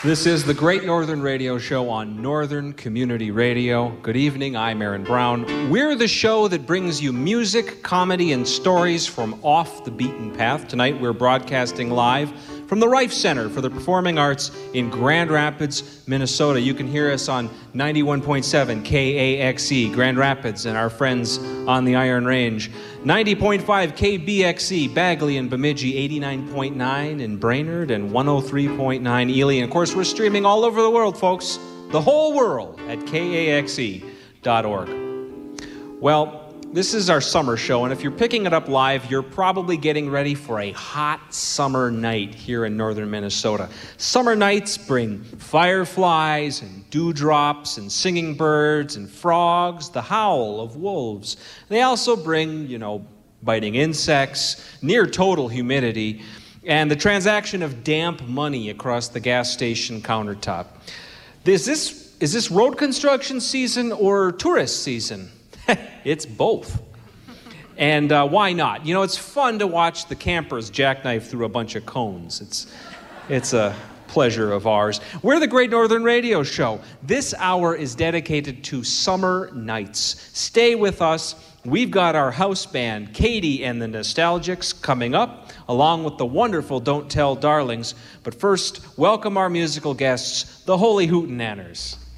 This is the Great Northern Radio Show on Northern Community Radio. Good evening, I'm Aaron Brown. We're the show that brings you music, comedy, and stories from off the beaten path. Tonight we're broadcasting live from the Rife Center for the Performing Arts in Grand Rapids, Minnesota. You can hear us on 91.7 KAXE, Grand Rapids, and our friends on the Iron Range. 90.5 KBXE, Bagley and Bemidji, 89.9 in Brainerd, and 103.9 Ely. And of course, we're streaming all over the world, folks. The whole world at KAXE.org. Well, this is our summer show, and if you're picking it up live, you're probably getting ready for a hot summer night here in northern Minnesota. Summer nights bring fireflies and dewdrops and singing birds and frogs, the howl of wolves. They also bring, biting insects, near total humidity, and the transaction of damp money across the gas station countertop. Is this road construction season or tourist season? It's both. And why not? It's fun to watch the campers jackknife through a bunch of cones. It's a pleasure of ours. We're the Great Northern Radio Show. This hour is dedicated to summer nights. Stay with us. We've got our house band, Katie and the Nostalgics, coming up, along with the wonderful Don't Tell Darlings. But first, welcome our musical guests, the Holy Hootenanners.